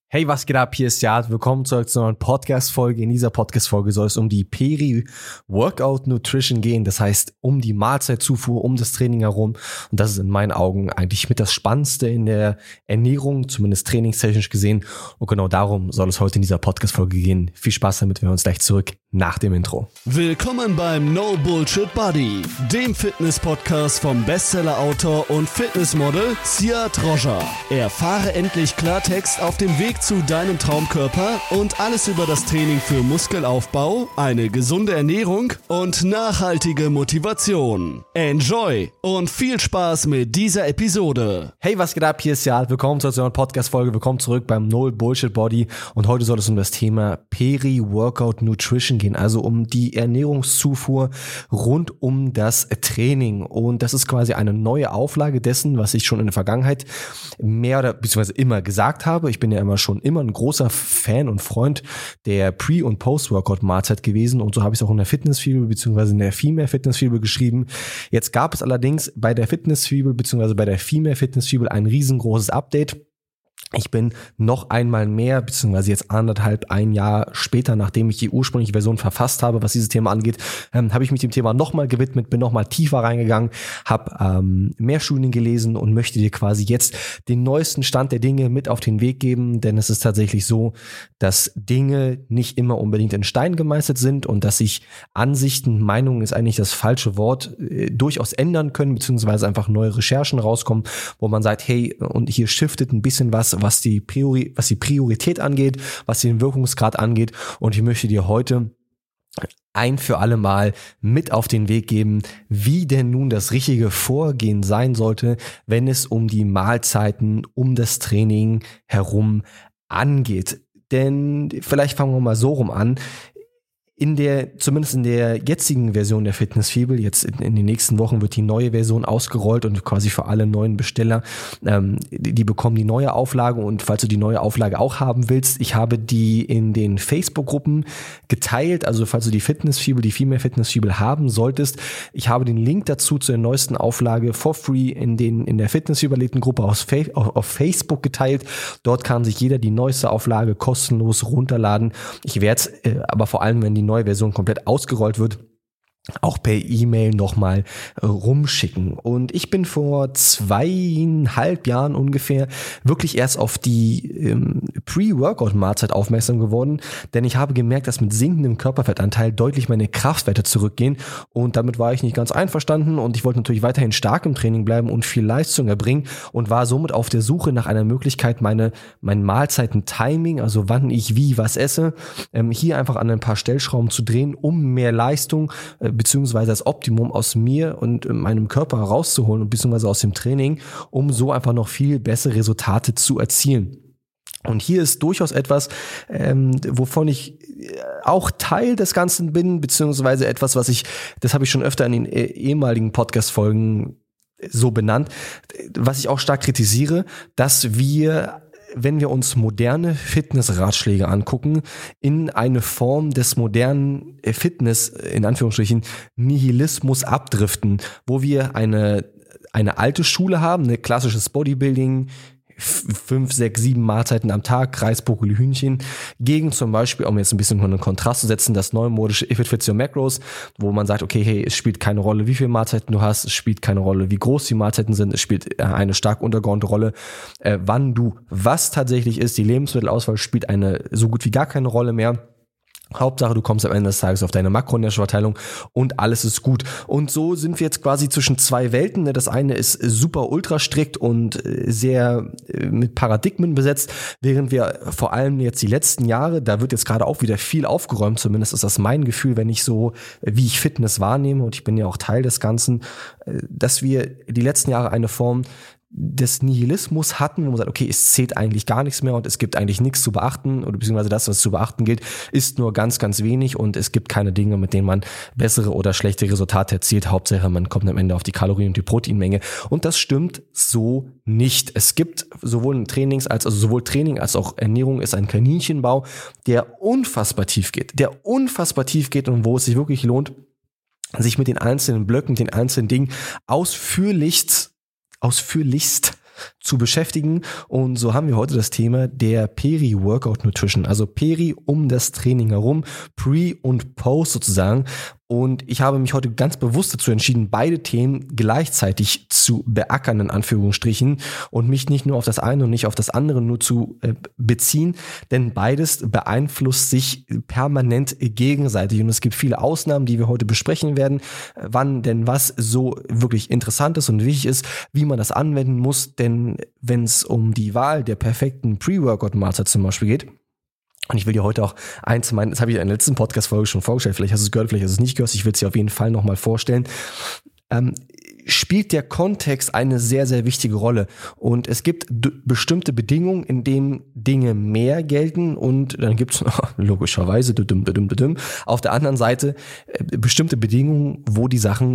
Hey, was geht ab? Hier ist Jad. Willkommen zurück zu einer neuen Podcast-Folge. In dieser Podcast-Folge soll es um die Peri-Workout Nutrition gehen. Das heißt, um die Mahlzeitzufuhr, um das Training herum. Und das ist in meinen Augen eigentlich mit das Spannendste in der Ernährung, zumindest trainingstechnisch gesehen. Und genau darum soll es heute in dieser Podcast-Folge gehen. Viel Spaß damit. Wir hören uns gleich zurück nach dem Intro. Willkommen beim No Bullshit Buddy, dem Fitness-Podcast vom Bestseller-Autor und Fitnessmodel Ziad Roger. Erfahre endlich Klartext auf dem Weg zu deinem Traumkörper und alles über das Training für Muskelaufbau, eine gesunde Ernährung und nachhaltige Motivation. Enjoy und viel Spaß mit dieser Episode. Hey, was geht ab? Hier ist Jad. Willkommen zu einer Podcast-Folge. Willkommen zurück beim No Bullshit Body. Und heute soll es um das Thema Peri-Workout Nutrition gehen, also um die Ernährungszufuhr rund um das Training. Und das ist quasi eine neue Auflage dessen, was ich schon in der Vergangenheit mehr oder beziehungsweise immer gesagt habe. Ich bin ja schon immer ein großer Fan und Freund der Pre- und Post-Workout-Mahlzeit gewesen und so habe ich es auch in der Fitnessfibel beziehungsweise in der Female Fitnessfibel geschrieben. Jetzt gab es allerdings bei der Fitnessfibel beziehungsweise bei der Female Fitnessfibel ein riesengroßes Update. Ich bin noch einmal mehr, beziehungsweise jetzt ein Jahr später, nachdem ich die ursprüngliche Version verfasst habe, was dieses Thema angeht, habe ich mich dem Thema nochmal gewidmet, bin nochmal tiefer reingegangen, habe mehr Studien gelesen und möchte dir quasi jetzt den neuesten Stand der Dinge mit auf den Weg geben, denn es ist tatsächlich so, dass Dinge nicht immer unbedingt in Stein gemeißelt sind und dass sich Ansichten, Meinungen ist eigentlich das falsche Wort, durchaus ändern können, beziehungsweise einfach neue Recherchen rauskommen, wo man sagt, hey, und hier shiftet ein bisschen was die Priorität angeht, was den Wirkungsgrad angeht. Und ich möchte dir heute ein für alle Mal mit auf den Weg geben, wie denn nun das richtige Vorgehen sein sollte, wenn es um die Mahlzeiten, um das Training herum angeht. Denn vielleicht fangen wir mal so rum an. Zumindest in der jetzigen Version der Fitnessfibel, jetzt in den nächsten Wochen wird die neue Version ausgerollt und quasi für alle neuen Besteller, die bekommen die neue Auflage und falls du die neue Auflage auch haben willst, ich habe die in den Facebook-Gruppen geteilt, also falls du die Fitnessfibel, die Female Fitnessfibel haben solltest, ich habe den Link dazu zur neuesten Auflage for free in der Fitnessfibel-Gruppe auf Facebook geteilt, dort kann sich jeder die neueste Auflage kostenlos runterladen. Ich werde es aber vor allem, wenn die neue Version komplett ausgerollt wird, auch per E-Mail nochmal rumschicken. Und ich bin vor 2,5 Jahren ungefähr wirklich erst auf die Pre-Workout-Mahlzeit aufmerksam geworden, denn ich habe gemerkt, dass mit sinkendem Körperfettanteil deutlich meine Kraftwerte zurückgehen und damit war ich nicht ganz einverstanden und ich wollte natürlich weiterhin stark im Training bleiben und viel Leistung erbringen und war somit auf der Suche nach einer Möglichkeit, mein Mahlzeiten-Timing, also wann ich wie was esse, hier einfach an ein paar Stellschrauben zu drehen, um mehr Leistung beziehungsweise das Optimum aus mir und meinem Körper rauszuholen und beziehungsweise aus dem Training, um so einfach noch viel bessere Resultate zu erzielen. Und hier ist durchaus etwas, wovon ich auch Teil des Ganzen bin, beziehungsweise etwas, das habe ich schon öfter in den ehemaligen Podcast-Folgen so benannt, was ich auch stark kritisiere, dass wir, wenn wir uns moderne Fitnessratschläge angucken, in eine Form des modernen Fitness, in Anführungsstrichen, Nihilismus abdriften, wo wir eine alte Schule haben, eine klassisches Bodybuilding, 5, 6, 7 Mahlzeiten am Tag, Reis, Brokkoli, Hühnchen, gegen zum Beispiel, um jetzt ein bisschen einen Kontrast zu setzen, das neumodische If It Fits Your Macros, wo man sagt, okay, hey, es spielt keine Rolle, wie viele Mahlzeiten du hast, es spielt keine Rolle, wie groß die Mahlzeiten sind, es spielt eine stark untergeordnete Rolle, wann du was tatsächlich isst, die Lebensmittelauswahl spielt eine so gut wie gar keine Rolle mehr. Hauptsache, du kommst am Ende des Tages auf deine Makronährstoffverteilung und alles ist gut. Und so sind wir jetzt quasi zwischen zwei Welten. Das eine ist super ultra strikt und sehr mit Paradigmen besetzt, während wir vor allem jetzt die letzten Jahre, da wird jetzt gerade auch wieder viel aufgeräumt, zumindest ist das mein Gefühl, wenn ich so, wie ich Fitness wahrnehme und ich bin ja auch Teil des Ganzen, dass wir die letzten Jahre eine Form des Nihilismus hatten, wo man sagt, okay, es zählt eigentlich gar nichts mehr und es gibt eigentlich nichts zu beachten oder beziehungsweise das, was zu beachten gilt, ist nur ganz, ganz wenig und es gibt keine Dinge, mit denen man bessere oder schlechte Resultate erzielt. Hauptsache, man kommt am Ende auf die Kalorien und die Proteinmenge und das stimmt so nicht. Es gibt sowohl Training als auch Ernährung ist ein Kaninchenbau, der unfassbar tief geht und wo es sich wirklich lohnt, sich mit den einzelnen Blöcken, den einzelnen Dingen ausführlichst zu beschäftigen. Und so haben wir heute das Thema der Peri-Workout Nutrition, also Peri um das Training herum, Pre und Post sozusagen. Und ich habe mich heute ganz bewusst dazu entschieden, beide Themen gleichzeitig zu beackern, in Anführungsstrichen, und mich nicht nur auf das eine und nicht auf das andere nur zu beziehen, denn beides beeinflusst sich permanent gegenseitig. Und es gibt viele Ausnahmen, die wir heute besprechen werden, wann denn was so wirklich interessant ist und wichtig ist, wie man das anwenden muss, denn wenn es um die Wahl der perfekten Pre-Workout-Mahlzeit zum Beispiel geht, und ich will dir heute auch eins meinen, das habe ich in der letzten Podcast-Folge schon vorgestellt, vielleicht hast du es gehört, vielleicht hast du es nicht gehört, ich will es dir auf jeden Fall nochmal vorstellen, spielt der Kontext eine sehr, sehr wichtige Rolle. Und es gibt bestimmte Bedingungen, in denen Dinge mehr gelten, und dann gibt es logischerweise auf der anderen Seite bestimmte Bedingungen, wo die Sachen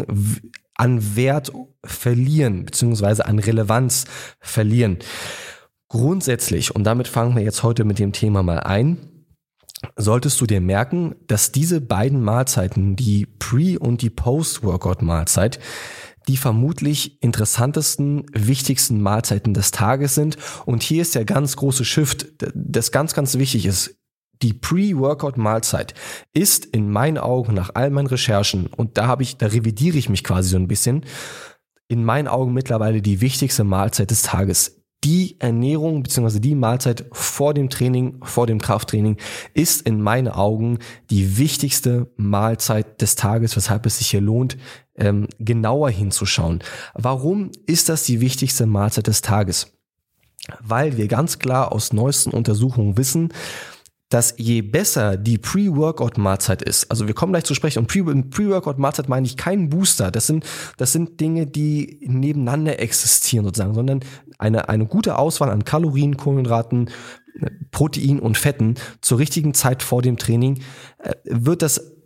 an Wert verlieren, beziehungsweise an Relevanz verlieren. Grundsätzlich, und damit fangen wir jetzt heute mit dem Thema mal ein, solltest du dir merken, dass diese beiden Mahlzeiten, die Pre- und die Post-Workout-Mahlzeit, die vermutlich interessantesten, wichtigsten Mahlzeiten des Tages sind. Und hier ist der ganz große Shift, das ganz, ganz wichtig ist. Die Pre-Workout-Mahlzeit ist in meinen Augen nach all meinen Recherchen, und da revidiere ich mich quasi so ein bisschen, in meinen Augen mittlerweile die wichtigste Mahlzeit des Tages. Die Ernährung bzw. die Mahlzeit vor dem Training, vor dem Krafttraining ist in meinen Augen die wichtigste Mahlzeit des Tages, weshalb es sich hier lohnt, genauer hinzuschauen. Warum ist das die wichtigste Mahlzeit des Tages? Weil wir ganz klar aus neuesten Untersuchungen wissen, dass je besser die Pre-Workout-Mahlzeit ist, also wir kommen gleich zu sprechen, und Pre-Workout-Mahlzeit meine ich keinen Booster, das sind Dinge, die nebeneinander existieren sozusagen, sondern eine gute Auswahl an Kalorien, Kohlenhydraten, Protein und Fetten zur richtigen Zeit vor dem Training, wenn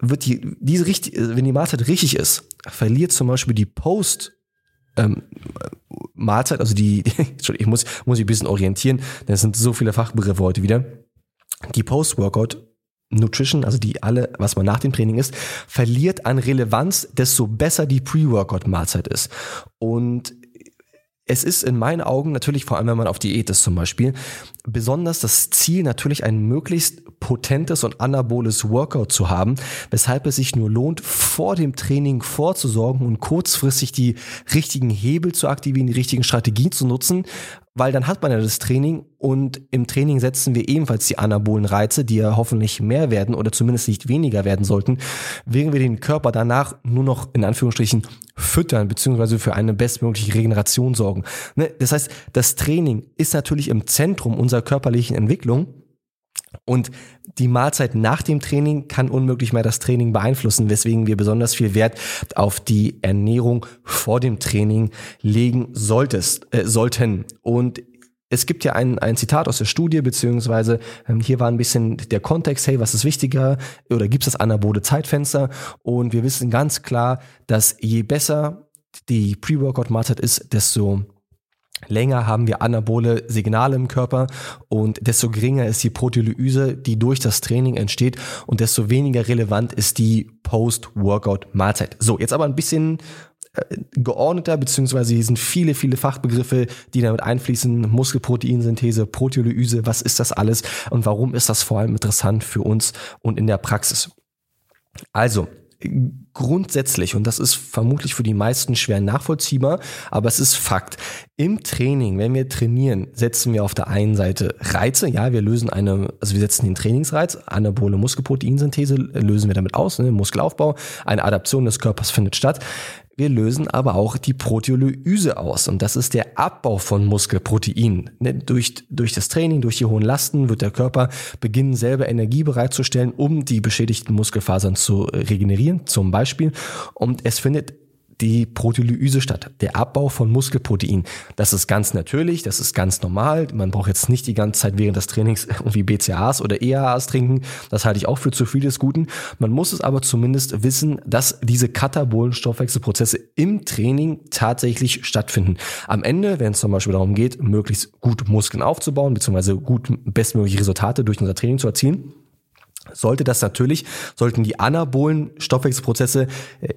die Mahlzeit richtig ist, verliert zum Beispiel die Mahlzeit, also Entschuldigung, ich muss mich ein bisschen orientieren, denn es sind so viele Fachbegriffe heute wieder. Die Post-Workout Nutrition, also was man nach dem Training isst, verliert an Relevanz, desto besser die Pre-Workout Mahlzeit ist. Und es ist in meinen Augen natürlich, vor allem wenn man auf Diät ist zum Beispiel, besonders das Ziel, natürlich ein möglichst potentes und anaboles Workout zu haben, weshalb es sich nur lohnt, vor dem Training vorzusorgen und kurzfristig die richtigen Hebel zu aktivieren, die richtigen Strategien zu nutzen, weil dann hat man ja das Training, und im Training setzen wir ebenfalls die anabolen Reize, die ja hoffentlich mehr werden oder zumindest nicht weniger werden sollten, während wir den Körper danach nur noch in Anführungsstrichen füttern bzw. für eine bestmögliche Regeneration sorgen. Das heißt, das Training ist natürlich im Zentrum unserer körperlichen Entwicklung, und die Mahlzeit nach dem Training kann unmöglich mehr das Training beeinflussen, weswegen wir besonders viel Wert auf die Ernährung vor dem Training legen sollten. Und es gibt ja ein Zitat aus der Studie, beziehungsweise hier war ein bisschen der Kontext, hey, was ist wichtiger, oder gibt es das anabole Zeitfenster? Und wir wissen ganz klar, dass je besser die Pre-Workout-Mahlzeit ist, desto länger haben wir anabole Signale im Körper, und desto geringer ist die Proteolyse, die durch das Training entsteht, und desto weniger relevant ist die Post-Workout-Mahlzeit. So, jetzt aber ein bisschen geordneter, beziehungsweise hier sind viele, viele Fachbegriffe, die damit einfließen. Muskelproteinsynthese, Proteolyse, was ist das alles und warum ist das vor allem interessant für uns und in der Praxis? Also, grundsätzlich, und das ist vermutlich für die meisten schwer nachvollziehbar, aber es ist Fakt. Im Training, wenn wir trainieren, setzen wir auf der einen Seite Reize, ja, wir setzen den Trainingsreiz, anabole Muskelproteinsynthese lösen wir damit aus, Muskelaufbau, eine Adaption des Körpers findet statt. Wir lösen aber auch die Proteolyse aus, und das ist der Abbau von Muskelprotein. Durch das Training, durch die hohen Lasten wird der Körper beginnen, selber Energie bereitzustellen, um die beschädigten Muskelfasern zu regenerieren, zum Beispiel. Und es findet die Proteolyse statt, der Abbau von Muskelprotein. Das ist ganz natürlich, das ist ganz normal. Man braucht jetzt nicht die ganze Zeit während des Trainings irgendwie BCAAs oder EAAs trinken. Das halte ich auch für zu viel des Guten. Man muss es aber zumindest wissen, dass diese katabolen Stoffwechselprozesse im Training tatsächlich stattfinden. Am Ende, wenn es zum Beispiel darum geht, möglichst gut Muskeln aufzubauen, beziehungsweise bestmögliche Resultate durch unser Training zu erzielen, sollten die anabolen Stoffwechselprozesse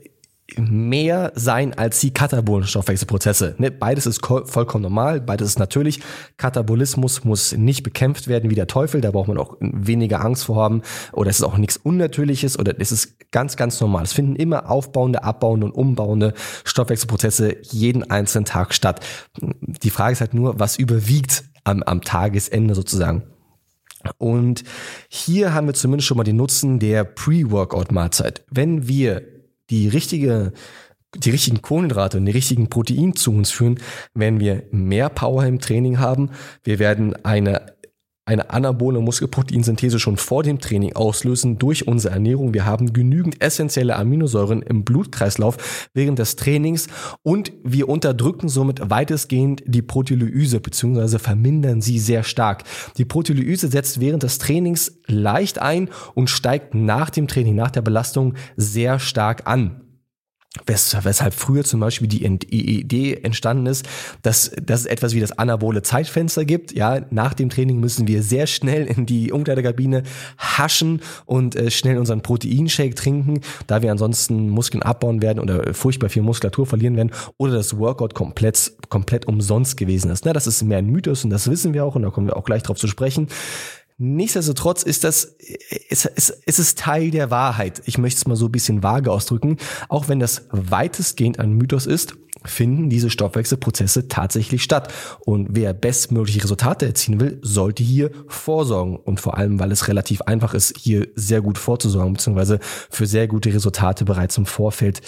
mehr sein als die katabolen Stoffwechselprozesse. Ne? Beides ist vollkommen normal, beides ist natürlich. Katabolismus muss nicht bekämpft werden wie der Teufel, da braucht man auch weniger Angst vor haben, oder es ist auch nichts Unnatürliches, oder es ist ganz, ganz normal. Es finden immer aufbauende, abbauende und umbauende Stoffwechselprozesse jeden einzelnen Tag statt. Die Frage ist halt nur, was überwiegt am Tagesende sozusagen. Und hier haben wir zumindest schon mal den Nutzen der Pre-Workout-Mahlzeit. Wenn wir die richtigen Kohlenhydrate und die richtigen Proteine zu uns führen, werden wir mehr Power im Training haben. Wir werden eine anabole Muskelproteinsynthese schon vor dem Training auslösen durch unsere Ernährung. Wir haben genügend essentielle Aminosäuren im Blutkreislauf während des Trainings und wir unterdrücken somit weitestgehend die Proteolyse bzw. vermindern sie sehr stark. Die Proteolyse setzt während des Trainings leicht ein und steigt nach dem Training, nach der Belastung sehr stark an. Weshalb früher zum Beispiel die Idee entstanden ist, dass es etwas wie das anabole Zeitfenster gibt. Ja, nach dem Training müssen wir sehr schnell in die Umkleidekabine haschen und schnell unseren Proteinshake trinken, da wir ansonsten Muskeln abbauen werden oder furchtbar viel Muskulatur verlieren werden oder das Workout komplett umsonst gewesen ist. Das ist mehr ein Mythos und das wissen wir auch und da kommen wir auch gleich drauf zu sprechen. Nichtsdestotrotz ist es Teil der Wahrheit. Ich möchte es mal so ein bisschen vage ausdrücken. Auch wenn das weitestgehend ein Mythos ist, finden diese Stoffwechselprozesse tatsächlich statt. Und wer bestmögliche Resultate erzielen will, sollte hier vorsorgen. Und vor allem, weil es relativ einfach ist, hier sehr gut vorzusorgen, beziehungsweise für sehr gute Resultate bereits im Vorfeld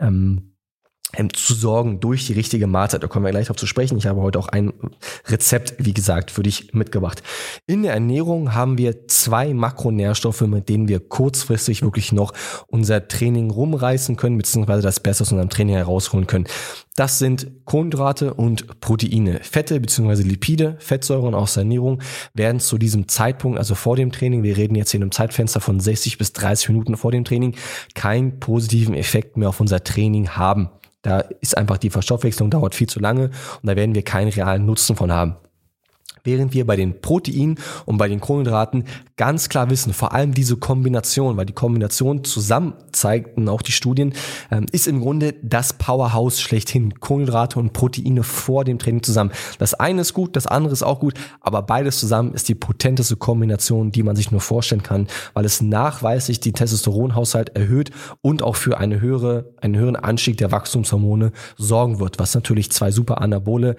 zu sorgen durch die richtige Mahlzeit. Da kommen wir gleich drauf zu sprechen. Ich habe heute auch ein Rezept, wie gesagt, für dich mitgebracht. In der Ernährung haben wir 2 Makronährstoffe, mit denen wir kurzfristig wirklich noch unser Training rumreißen können, beziehungsweise das Beste aus unserem Training herausholen können. Das sind Kohlenhydrate und Proteine. Fette bzw. Lipide, Fettsäuren aus der Ernährung werden zu diesem Zeitpunkt, also vor dem Training, wir reden jetzt hier in einem Zeitfenster von 60 bis 30 Minuten vor dem Training, keinen positiven Effekt mehr auf unser Training haben. Da ist einfach die Verstoffwechslung dauert viel zu lange und da werden wir keinen realen Nutzen von haben. Während wir bei den Proteinen und bei den Kohlenhydraten ganz klar wissen, vor allem diese Kombination, weil die Kombination zusammen zeigten auch die Studien, ist im Grunde das Powerhouse schlechthin. Kohlenhydrate und Proteine vor dem Training zusammen. Das eine ist gut, das andere ist auch gut, aber beides zusammen ist die potenteste Kombination, die man sich nur vorstellen kann, weil es nachweislich den Testosteronhaushalt erhöht und auch für einen höheren Anstieg der Wachstumshormone sorgen wird, was natürlich 2 super anabole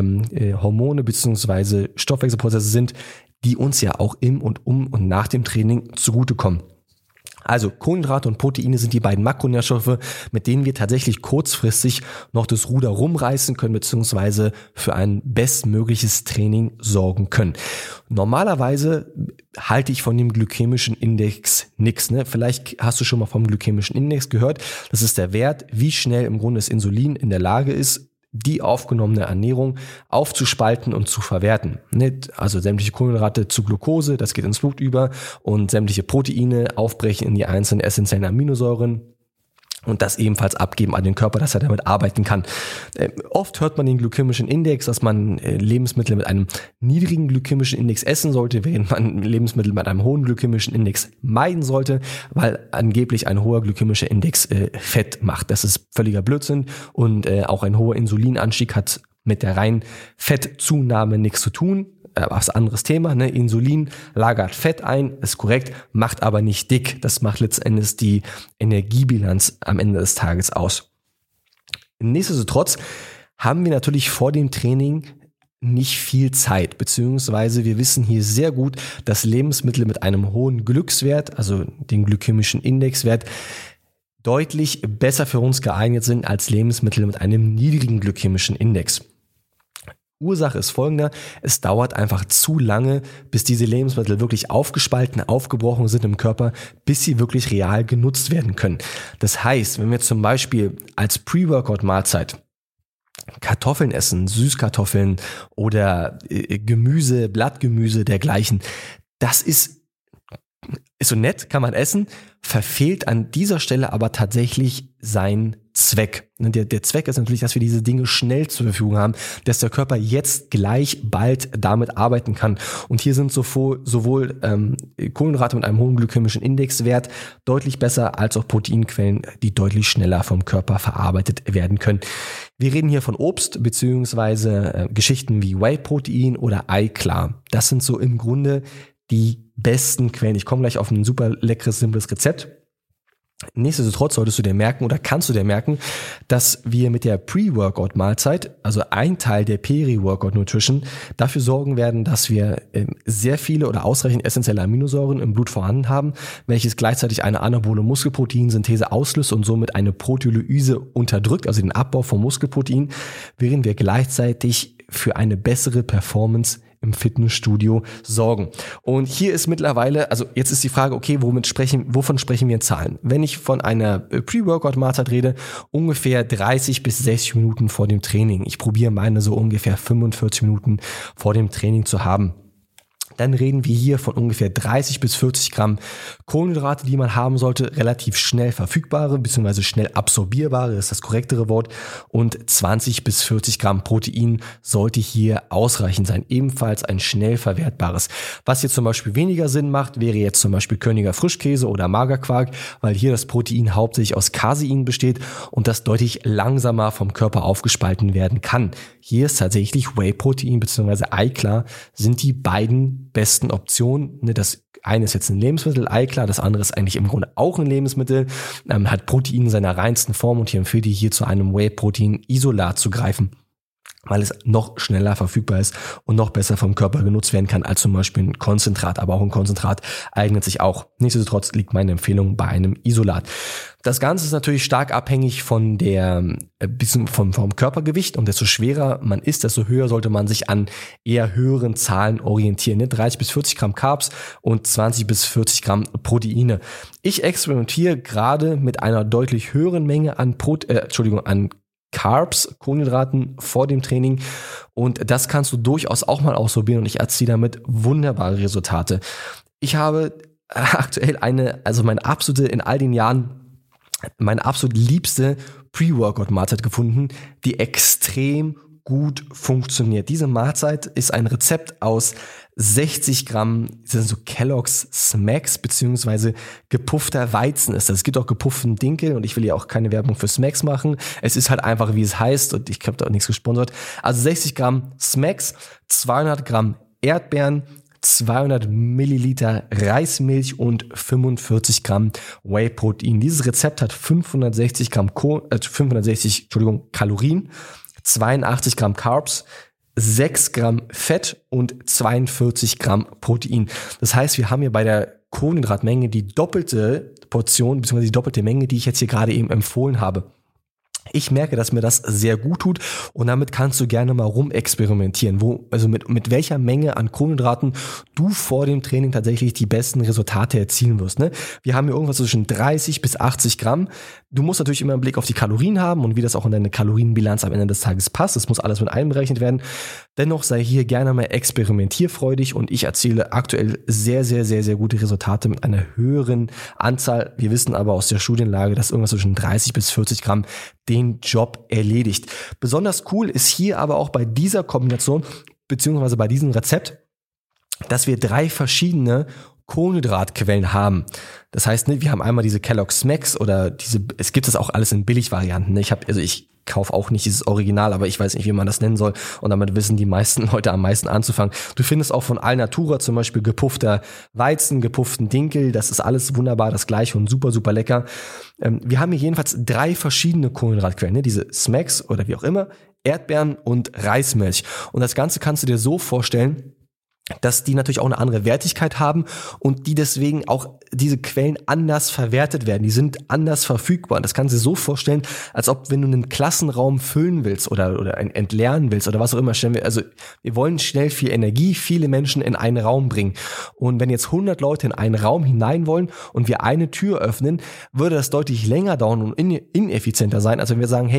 Hormone bzw. Stoffwechselprozesse sind, die uns ja auch im und um und nach dem Training zugutekommen. Also Kohlenhydrate und Proteine sind die beiden Makronährstoffe, mit denen wir tatsächlich kurzfristig noch das Ruder rumreißen können, beziehungsweise für ein bestmögliches Training sorgen können. Normalerweise halte ich von dem glykämischen Index nichts. Vielleicht hast du schon mal vom glykämischen Index gehört. Das ist der Wert, wie schnell im Grunde das Insulin in der Lage ist, die aufgenommene Ernährung aufzuspalten und zu verwerten. Also sämtliche Kohlenhydrate zu Glucose, das geht ins Blut über und sämtliche Proteine aufbrechen in die einzelnen essentiellen Aminosäuren und das ebenfalls abgeben an den Körper, dass er damit arbeiten kann. Oft hört man den glykämischen Index, dass man Lebensmittel mit einem niedrigen glykämischen Index essen sollte, während man Lebensmittel mit einem hohen glykämischen Index meiden sollte, weil angeblich ein hoher glykämischer Index Fett macht. Das ist völliger Blödsinn und auch ein hoher Insulinanstieg hat mit der reinen Fettzunahme nichts zu tun. Was anderes Thema, Insulin lagert Fett ein, ist korrekt, macht aber nicht dick. Das macht letztendlich die Energiebilanz am Ende des Tages aus. Nichtsdestotrotz haben wir natürlich vor dem Training nicht viel Zeit, beziehungsweise wir wissen hier sehr gut, dass Lebensmittel mit einem hohen Glückswert, also den glykämischen Indexwert, deutlich besser für uns geeignet sind als Lebensmittel mit einem niedrigen glykämischen Index. Ursache ist folgende: Es dauert einfach zu lange, bis diese Lebensmittel wirklich aufgespalten, aufgebrochen sind im Körper, bis sie wirklich real genutzt werden können. Das heißt, wenn wir zum Beispiel als Pre-Workout-Mahlzeit Kartoffeln essen, Süßkartoffeln oder Gemüse, Blattgemüse, dergleichen, das ist so nett, kann man essen, verfehlt an dieser Stelle aber tatsächlich sein Zweck. Der Zweck ist natürlich, dass wir diese Dinge schnell zur Verfügung haben, dass der Körper jetzt gleich bald damit arbeiten kann. Und hier sind sowohl Kohlenhydrate mit einem hohen glykämischen Indexwert deutlich besser als auch Proteinquellen, die deutlich schneller vom Körper verarbeitet werden können. Wir reden hier von Obst beziehungsweise Geschichten wie Whey-Protein oder iClar. Das sind so im Grunde die besten Quellen. Ich komme gleich auf ein super leckeres, simples Rezept. Nichtsdestotrotz solltest du dir merken oder kannst du dir merken, dass wir mit der Pre-Workout-Mahlzeit, also ein Teil der Peri-Workout-Nutrition, dafür sorgen werden, dass wir sehr viele oder ausreichend essentielle Aminosäuren im Blut vorhanden haben, welches gleichzeitig eine anabole Muskelproteinsynthese auslöst und somit eine Proteolyse unterdrückt, also den Abbau von Muskelprotein, während wir gleichzeitig für eine bessere Performance im Fitnessstudio sorgen. Und hier ist mittlerweile, also jetzt ist die Frage, okay, wovon sprechen wir in Zahlen? Wenn ich von einer Pre-Workout-Mahlzeit rede, ungefähr 30 bis 60 Minuten vor dem Training. Ich probiere meine so ungefähr 45 Minuten vor dem Training zu haben. Dann reden wir hier von ungefähr 30 bis 40 Gramm Kohlenhydrate, die man haben sollte, relativ schnell verfügbare bzw. schnell absorbierbare, ist das korrektere Wort, und 20 bis 40 Gramm Protein sollte hier ausreichend sein, ebenfalls ein schnell verwertbares. Was hier zum Beispiel weniger Sinn macht, wäre jetzt zum Beispiel Körniger Frischkäse oder Magerquark, weil hier das Protein hauptsächlich aus Casein besteht und das deutlich langsamer vom Körper aufgespalten werden kann. Hier ist tatsächlich Whey-Protein bzw. iClar sind die beiden besten Optionen. Das eine ist jetzt ein Lebensmittel, iClar, das andere ist eigentlich im Grunde auch ein Lebensmittel, hat Protein in seiner reinsten Form und ich empfehle dir hier zu einem Whey-Protein-Isolat zu greifen, weil es noch schneller verfügbar ist und noch besser vom Körper genutzt werden kann als zum Beispiel ein Konzentrat. Aber auch ein Konzentrat eignet sich auch. Nichtsdestotrotz liegt meine Empfehlung bei einem Isolat. Das Ganze ist natürlich stark abhängig von vom Körpergewicht, und desto schwerer man ist, desto höher sollte man sich an eher höheren Zahlen orientieren. 30 bis 40 Gramm Carbs und 20 bis 40 Gramm Proteine. Ich experimentiere gerade mit einer deutlich höheren Menge an Carbs, Kohlenhydraten vor dem Training, und das kannst du durchaus auch mal ausprobieren und ich erziele damit wunderbare Resultate. Ich habe aktuell meine absolut liebste Pre-Workout-Mahlzeit gefunden, die extrem gut funktioniert. Diese Mahlzeit ist ein Rezept aus 60 Gramm, das sind so Kellogg's Smacks beziehungsweise gepuffter Weizen ist das. Es gibt auch gepufften Dinkel und ich will ja auch keine Werbung für Smacks machen. Es ist halt einfach, wie es heißt, und ich habe da auch nichts gesponsert. Also 60 Gramm Smacks, 200 Gramm Erdbeeren, 200 Milliliter Reismilch und 45 Gramm Whey-Protein. Dieses Rezept hat 560 Kalorien, 82 Gramm Carbs, 6 Gramm Fett und 42 Gramm Protein. Das heißt, wir haben hier bei der Kohlenhydratmenge die doppelte Portion, bzw. die doppelte Menge, die ich jetzt hier gerade eben empfohlen habe. Ich merke, dass mir das sehr gut tut und damit kannst du gerne mal rumexperimentieren, mit welcher Menge an Kohlenhydraten du vor dem Training tatsächlich die besten Resultate erzielen wirst. Ne? Wir haben hier irgendwas zwischen 30 bis 80 Gramm. Du musst natürlich immer einen Blick auf die Kalorien haben und wie das auch in deine Kalorienbilanz am Ende des Tages passt. Das muss alles mit einberechnet werden. Dennoch sei hier gerne mal experimentierfreudig und ich erziele aktuell sehr, sehr, sehr, sehr gute Resultate mit einer höheren Anzahl. Wir wissen aber aus der Studienlage, dass irgendwas zwischen 30 bis 40 Gramm den Job erledigt. Besonders cool ist hier aber auch bei dieser Kombination beziehungsweise bei diesem Rezept, dass wir 3 verschiedene Kohlenhydratquellen haben. Das heißt, wir haben einmal diese Kellogg's Smacks oder es gibt das auch alles in Billigvarianten. Ich kaufe auch nicht dieses Original, aber ich weiß nicht, wie man das nennen soll und damit wissen die meisten Leute am meisten anzufangen. Du findest auch von Alnatura zum Beispiel gepuffter Weizen, gepufften Dinkel, das ist alles wunderbar das gleiche und super, super lecker. Wir haben hier jedenfalls 3 verschiedene Kohlenhydratquellen, diese Smacks oder wie auch immer, Erdbeeren und Reismilch. Und das Ganze kannst du dir so vorstellen, dass die natürlich auch eine andere Wertigkeit haben und die deswegen auch diese Quellen anders verwertet werden. Die sind anders verfügbar. Das kannst du dir so vorstellen, als ob wenn du einen Klassenraum füllen willst oder entleeren willst oder was auch immer. Wir wollen schnell viel Energie, viele Menschen in einen Raum bringen. Und wenn jetzt 100 Leute in einen Raum hinein wollen und wir eine Tür öffnen, würde das deutlich länger dauern und ineffizienter sein, als wenn wir sagen, hey,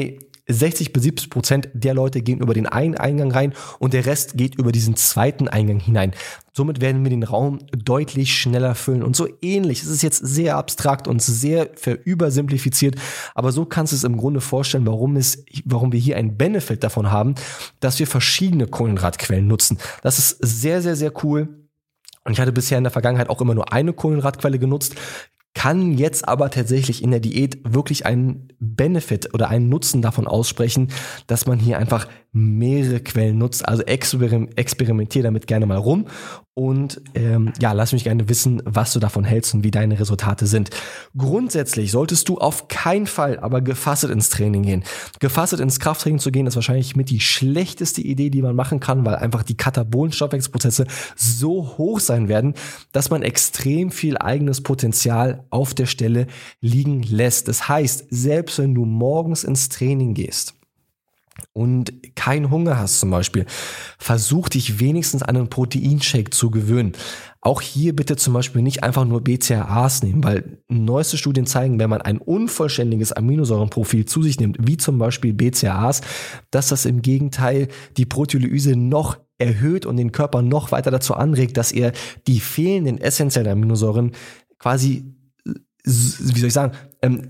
60-70% der Leute gehen über den einen Eingang rein und der Rest geht über diesen zweiten Eingang hinein. Somit werden wir den Raum deutlich schneller füllen und so ähnlich. Es ist jetzt sehr abstrakt und sehr übersimplifiziert, aber so kannst du es im Grunde vorstellen, warum wir hier einen Benefit davon haben, dass wir verschiedene Kohlenhydratquellen nutzen. Das ist sehr, sehr, sehr cool. Und ich hatte bisher in der Vergangenheit auch immer nur eine Kohlenhydratquelle genutzt, kann jetzt aber tatsächlich in der Diät wirklich einen Benefit oder einen Nutzen davon aussprechen, dass man hier einfach mehrere Quellen nutzt. Also experimentier damit gerne mal rum und lass mich gerne wissen, was du davon hältst und wie deine Resultate sind. Grundsätzlich solltest du auf keinen Fall aber gefastet ins Training gehen. Gefastet ins Krafttraining zu gehen, ist wahrscheinlich mit die schlechteste Idee, die man machen kann, weil einfach die katabolen Stoffwechselprozesse so hoch sein werden, dass man extrem viel eigenes Potenzial auf der Stelle liegen lässt. Das heißt, selbst wenn du morgens ins Training gehst und keinen Hunger hast zum Beispiel, versuch dich wenigstens an einen Proteinshake zu gewöhnen. Auch hier bitte zum Beispiel nicht einfach nur BCAAs nehmen, weil neueste Studien zeigen, wenn man ein unvollständiges Aminosäurenprofil zu sich nimmt, wie zum Beispiel BCAAs, dass das im Gegenteil die Proteolyse noch erhöht und den Körper noch weiter dazu anregt, dass er die fehlenden essentiellen Aminosäuren quasi, wie soll ich sagen,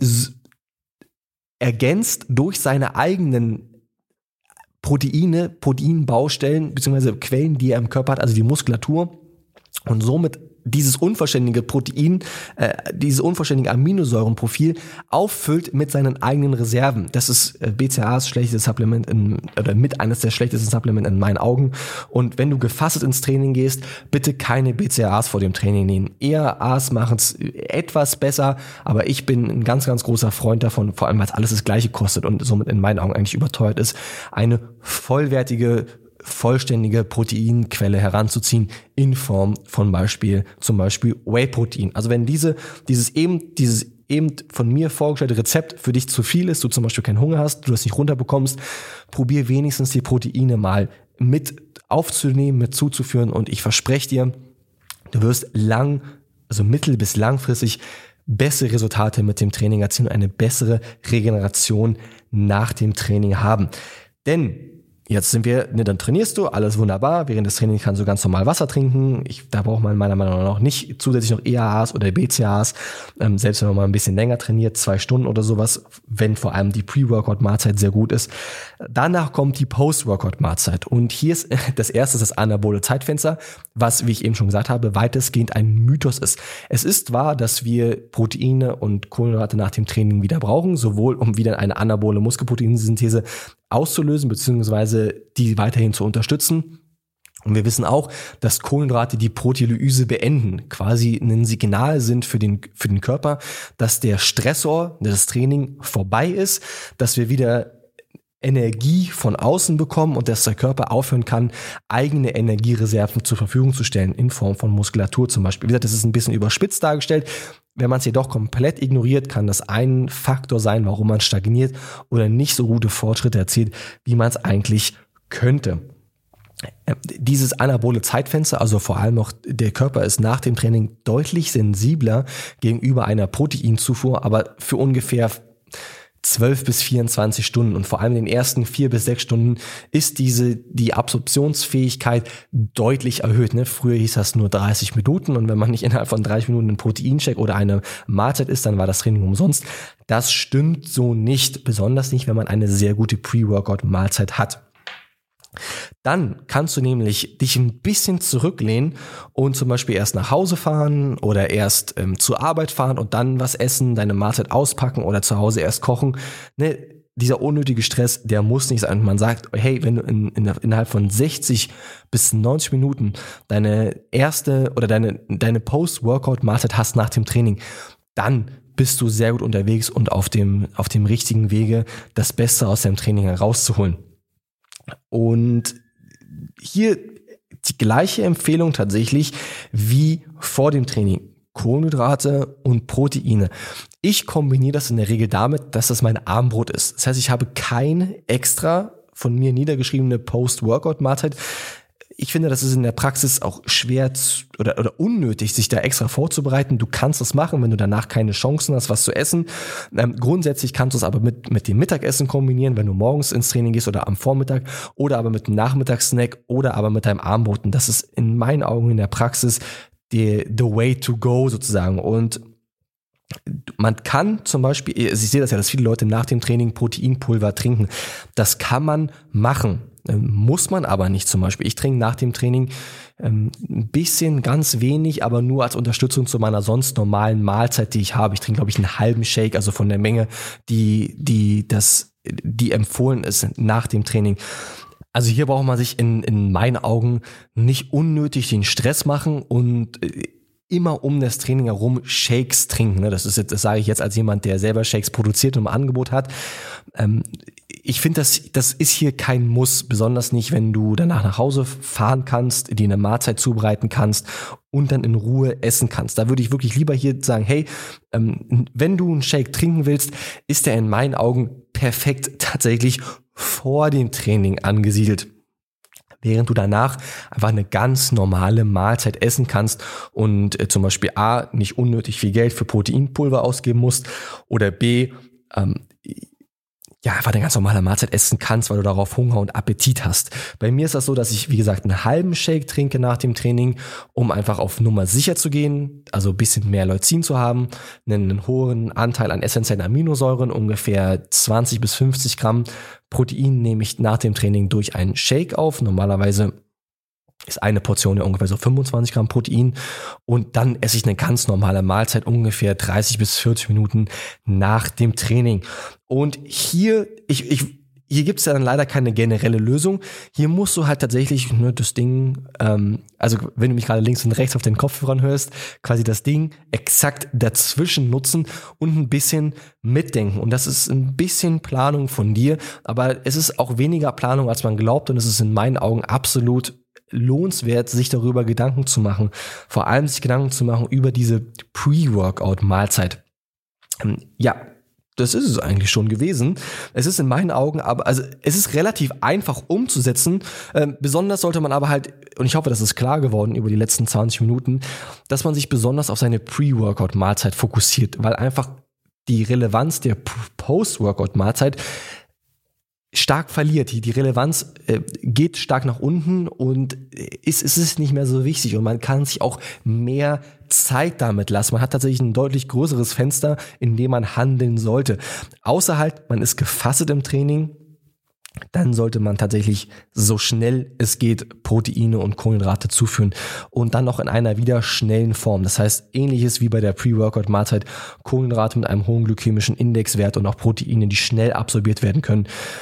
ergänzt durch seine eigenen Proteinbaustellen bzw. Quellen, die er im Körper hat, also die Muskulatur, und somit dieses unvollständige Aminosäurenprofil auffüllt mit seinen eigenen Reserven. Das ist BCAAs schlechtes Supplement mit eines der schlechtesten Supplementen in meinen Augen. Und wenn du gefastet ins Training gehst, bitte keine BCAAs vor dem Training nehmen. Eher A's machen es etwas besser, aber ich bin ein ganz, ganz großer Freund davon, vor allem weil es alles das Gleiche kostet und somit in meinen Augen eigentlich überteuert ist, eine vollständige Proteinquelle heranzuziehen in Form von zum Beispiel Whey-Protein. Also wenn dieses eben von mir vorgestellte Rezept für dich zu viel ist, du zum Beispiel keinen Hunger hast, du das nicht runterbekommst, probier wenigstens die Proteine mal mit aufzunehmen, mit zuzuführen und ich verspreche dir, du wirst mittel- bis langfristig bessere Resultate mit dem Training erzielen und eine bessere Regeneration nach dem Training haben. Denn jetzt dann trainierst du, alles wunderbar. Während des Trainings kannst du ganz normal Wasser trinken. Da braucht man meiner Meinung nach nicht zusätzlich noch EAAs oder BCAAs. Selbst wenn man mal ein bisschen länger trainiert, 2 Stunden oder sowas, wenn vor allem die Pre-Workout-Mahlzeit sehr gut ist. Danach kommt die Post-Workout-Mahlzeit. Und hier ist das erste das anabole Zeitfenster, was, wie ich eben schon gesagt habe, weitestgehend ein Mythos ist. Es ist wahr, dass wir Proteine und Kohlenhydrate nach dem Training wieder brauchen, sowohl um wieder eine anabole Muskelproteinsynthese auszulösen, beziehungsweise die weiterhin zu unterstützen. Und wir wissen auch, dass Kohlenhydrate die Proteolyse beenden, quasi ein Signal sind für den Körper, dass der Stressor, das Training vorbei ist, dass wir wieder Energie von außen bekommen und dass der Körper aufhören kann, eigene Energiereserven zur Verfügung zu stellen, in Form von Muskulatur zum Beispiel. Wie gesagt, das ist ein bisschen überspitzt dargestellt. Wenn man es jedoch komplett ignoriert, kann das ein Faktor sein, warum man stagniert oder nicht so gute Fortschritte erzielt, wie man es eigentlich könnte. Dieses anabole Zeitfenster, also vor allem auch der Körper ist nach dem Training deutlich sensibler gegenüber einer Proteinzufuhr, aber für ungefähr 12 bis 24 Stunden und vor allem in den ersten 4 bis 6 Stunden ist die Absorptionsfähigkeit deutlich erhöht. Ne? Früher hieß das nur 30 Minuten und wenn man nicht innerhalb von 30 Minuten einen Proteinshake oder eine Mahlzeit isst, dann war das Training umsonst. Das stimmt so nicht, besonders nicht, wenn man eine sehr gute Pre-Workout-Mahlzeit hat. Dann kannst du nämlich dich ein bisschen zurücklehnen und zum Beispiel erst nach Hause fahren oder erst zur Arbeit fahren und dann was essen, deine Mahlzeit auspacken oder zu Hause erst kochen. Ne? Dieser unnötige Stress, der muss nicht sein. Man sagt, hey, wenn du innerhalb von 60 bis 90 Minuten deine erste oder deine Post-Workout-Mahlzeit hast nach dem Training, dann bist du sehr gut unterwegs und auf dem richtigen Wege, das Beste aus deinem Training herauszuholen. Und hier die gleiche Empfehlung tatsächlich wie vor dem Training. Kohlenhydrate und Proteine. Ich kombiniere das in der Regel damit, dass das mein Abendbrot ist. Das heißt, ich habe keine extra von mir niedergeschriebene Post-Workout-Mahlzeit. Ich finde, das ist in der Praxis auch schwer oder unnötig, sich da extra vorzubereiten. Du kannst das machen, wenn du danach keine Chancen hast, was zu essen. Grundsätzlich kannst du es aber mit dem Mittagessen kombinieren, wenn du morgens ins Training gehst oder am Vormittag oder aber mit dem Nachmittagssnack oder aber mit deinem Abendbrot. Und das ist in meinen Augen in der Praxis the way to go sozusagen. Und man kann zum Beispiel, ich sehe das ja, dass viele Leute nach dem Training Proteinpulver trinken. Das kann man machen. Muss man aber nicht zum Beispiel. Ich trinke nach dem Training ein bisschen, ganz wenig, aber nur als Unterstützung zu meiner sonst normalen Mahlzeit, die ich habe. Ich trinke, glaube ich, einen halben Shake, also von der Menge, die empfohlen ist nach dem Training. Also hier braucht man sich in meinen Augen nicht unnötig den Stress machen und immer um das Training herum Shakes trinken. Das sage ich jetzt als jemand, der selber Shakes produziert und im Angebot hat. Ich finde, das ist hier kein Muss, besonders nicht, wenn du danach nach Hause fahren kannst, dir eine Mahlzeit zubereiten kannst und dann in Ruhe essen kannst. Da würde ich wirklich lieber hier sagen, hey, wenn du einen Shake trinken willst, ist der in meinen Augen perfekt tatsächlich vor dem Training angesiedelt. Während du danach einfach eine ganz normale Mahlzeit essen kannst und zum Beispiel A, nicht unnötig viel Geld für Proteinpulver ausgeben musst oder B, einfach eine ganz normale Mahlzeit essen kannst, weil du darauf Hunger und Appetit hast. Bei mir ist das so, dass ich, wie gesagt, einen halben Shake trinke nach dem Training, um einfach auf Nummer sicher zu gehen, also ein bisschen mehr Leucin zu haben, einen hohen Anteil an essentiellen Aminosäuren, ungefähr 20 bis 50 Gramm Protein nehme ich nach dem Training durch einen Shake auf. Normalerweise ist eine Portion ja ungefähr so 25 Gramm Protein und dann esse ich eine ganz normale Mahlzeit ungefähr 30 bis 40 Minuten nach dem Training. Und hier gibt es ja dann leider keine generelle Lösung. Hier musst du halt tatsächlich das Ding, also wenn du mich gerade links und rechts auf den Kopfhörern hörst, quasi das Ding exakt dazwischen nutzen und ein bisschen mitdenken. Und das ist ein bisschen Planung von dir, aber es ist auch weniger Planung, als man glaubt und es ist in meinen Augen absolut lohnenswert, sich darüber Gedanken zu machen. Vor allem sich Gedanken zu machen über diese Pre-Workout-Mahlzeit. Das ist es eigentlich schon gewesen. Es ist in meinen Augen es ist relativ einfach umzusetzen. Besonders sollte man aber halt, und ich hoffe, das ist klar geworden über die letzten 20 Minuten, dass man sich besonders auf seine Pre-Workout-Mahlzeit fokussiert, weil einfach die Relevanz der Post-Workout-Mahlzeit stark verliert. Die Relevanz geht stark nach unten und es ist nicht mehr so wichtig und man kann sich auch mehr Zeit damit lassen. Man hat tatsächlich ein deutlich größeres Fenster, in dem man handeln sollte. Außer halt, man ist gefastet im Training, dann sollte man tatsächlich so schnell es geht Proteine und Kohlenhydrate zuführen und dann noch in einer wieder schnellen Form. Das heißt, ähnliches wie bei der Pre-Workout-Mahlzeit, Kohlenhydrate mit einem hohen glykämischen Indexwert und auch Proteine, die schnell absorbiert werden können.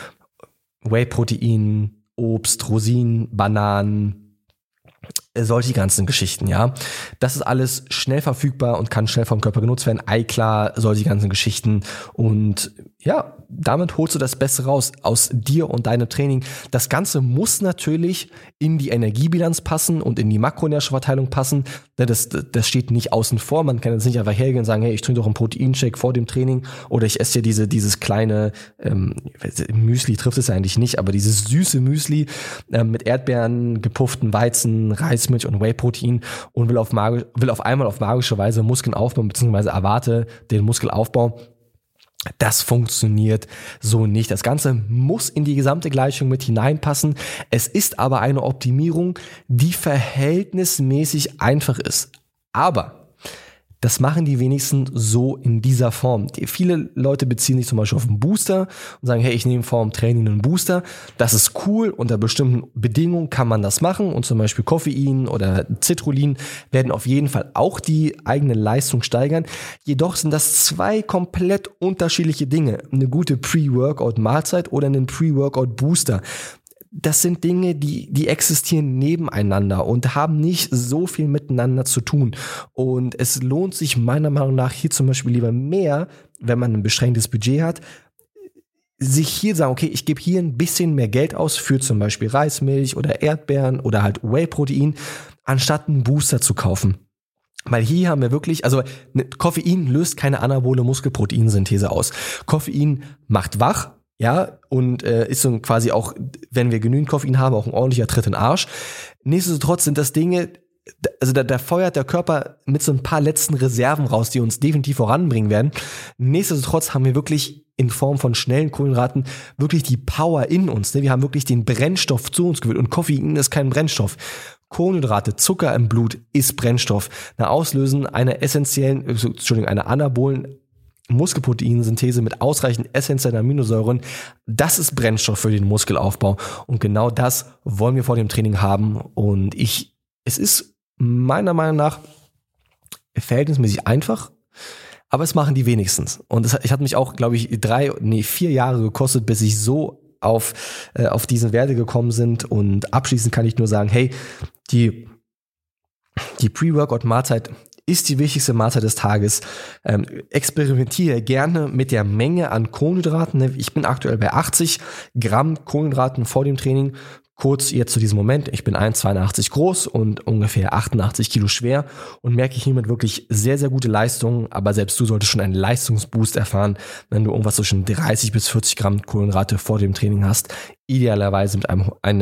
Whey-Protein, Obst, Rosinen, Bananen, solche ganzen Geschichten, ja. Das ist alles schnell verfügbar und kann schnell vom Körper genutzt werden. Eiklar, solche ganzen Geschichten und ja, damit holst du das Beste raus aus dir und deinem Training. Das Ganze muss natürlich in die Energiebilanz passen und in die Makronährstoffverteilung passen. Das steht nicht außen vor. Man kann jetzt nicht einfach hergehen und sagen, hey, ich trinke doch einen Proteinshake vor dem Training oder ich esse ja dieses kleine Müsli trifft es eigentlich nicht, aber dieses süße Müsli mit Erdbeeren, gepufften Weizen, Reismilch und Whey-Protein und will auf einmal auf magische Weise Muskeln aufbauen, beziehungsweise erwarte den Muskelaufbau. Das funktioniert so nicht. Das Ganze muss in die gesamte Gleichung mit hineinpassen. Es ist aber eine Optimierung, die verhältnismäßig einfach ist. Aber das machen die wenigsten so in dieser Form. Viele Leute beziehen sich zum Beispiel auf einen Booster und sagen, hey, ich nehme vor dem Training einen Booster. Das ist cool, unter bestimmten Bedingungen kann man das machen und zum Beispiel Koffein oder Citrullin werden auf jeden Fall auch die eigene Leistung steigern. Jedoch sind das zwei komplett unterschiedliche Dinge. Eine gute Pre-Workout-Mahlzeit oder einen Pre-Workout-Booster. Das sind Dinge, die existieren nebeneinander und haben nicht so viel miteinander zu tun. Und es lohnt sich meiner Meinung nach hier zum Beispiel lieber mehr, wenn man ein beschränktes Budget hat, sich hier sagen, okay, ich gebe hier ein bisschen mehr Geld aus für zum Beispiel Reismilch oder Erdbeeren oder halt Whey-Protein, anstatt einen Booster zu kaufen. Weil hier haben wir wirklich, also Koffein löst keine anabole Muskelproteinsynthese aus. Koffein macht wach, Ja, und ist so quasi auch, wenn wir genügend Koffein haben, auch ein ordentlicher Tritt in den Arsch. Nichtsdestotrotz sind das Dinge, also da feuert der Körper mit so ein paar letzten Reserven raus, die uns definitiv voranbringen werden. Nichtsdestotrotz haben wir wirklich in Form von schnellen Kohlenhydraten wirklich die Power in uns. Ne? Wir haben wirklich den Brennstoff zu uns gewählt und Koffein ist kein Brennstoff. Kohlenhydrate, Zucker im Blut ist Brennstoff. Eine Auslösen einer einer anabolen Muskelproteinsynthese mit ausreichend essentiellen Aminosäuren, das ist Brennstoff für den Muskelaufbau. Und genau das wollen wir vor dem Training haben. Und es ist meiner Meinung nach verhältnismäßig einfach, aber es machen die wenigstens. Und es hat mich auch, glaube ich, 4 Jahre gekostet, bis ich so auf diese Werte gekommen sind. Und abschließend kann ich nur sagen, hey, die Pre-Workout-Mahlzeit ist die wichtigste Mahlzeit des Tages. Experimentiere gerne mit der Menge an Kohlenhydraten. Ich bin aktuell bei 80 Gramm Kohlenhydraten vor dem Training. Kurz jetzt zu diesem Moment, ich bin 1,82 groß und ungefähr 88 Kilo schwer und merke hiermit wirklich sehr, sehr gute Leistungen, aber selbst du solltest schon einen Leistungsboost erfahren, wenn du irgendwas zwischen 30 bis 40 Gramm Kohlenhydrate vor dem Training hast. Idealerweise mit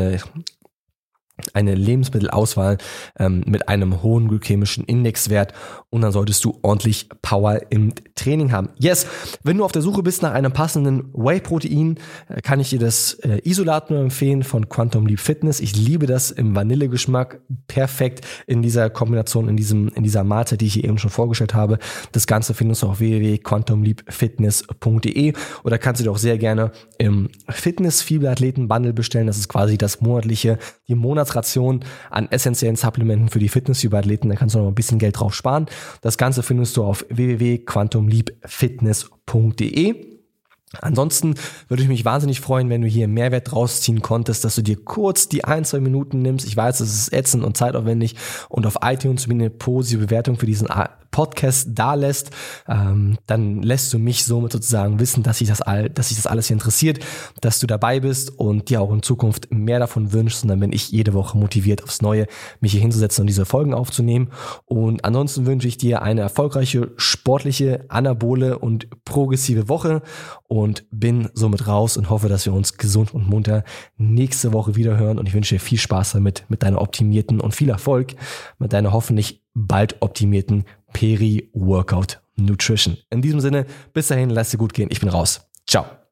eine Lebensmittelauswahl mit einem hohen glykämischen Indexwert und dann solltest du ordentlich Power im Training haben. Yes, wenn du auf der Suche bist nach einem passenden Whey-Protein, kann ich dir das Isolat nur empfehlen von Quantum Leap Fitness. Ich liebe das im Vanillegeschmack, perfekt in dieser Kombination, in dieser Mahlzeit, die ich hier eben schon vorgestellt habe. Das Ganze findest du auf www.quantumleapfitness.de oder kannst du dir auch sehr gerne im Fitness-Fieberathleten-Bundle bestellen. Das ist quasi die Monatsration an essentiellen Supplementen für die Fitness-Fieberathleten. Da kannst du noch ein bisschen Geld drauf sparen. Das Ganze findest du auf www.quantumleapfitness.de. Ansonsten würde ich mich wahnsinnig freuen, wenn du hier Mehrwert rausziehen konntest, dass du dir kurz die 1-2 Minuten nimmst. Ich weiß, es ist ätzend und zeitaufwendig und auf iTunes mir eine positive Bewertung für diesen Podcast da lässt, dann lässt du mich somit sozusagen wissen, dass sich das alles hier interessiert, dass du dabei bist und dir auch in Zukunft mehr davon wünschst und dann bin ich jede Woche motiviert aufs Neue, mich hier hinzusetzen und diese Folgen aufzunehmen. Und ansonsten wünsche ich dir eine erfolgreiche, sportliche, anabole und progressive Woche und bin somit raus und hoffe, dass wir uns gesund und munter nächste Woche wieder hören und ich wünsche dir viel Spaß damit mit deiner optimierten und viel Erfolg mit deiner hoffentlich bald optimierten Peri-Workout Nutrition. In diesem Sinne, bis dahin, lass dir gut gehen. Ich bin raus. Ciao.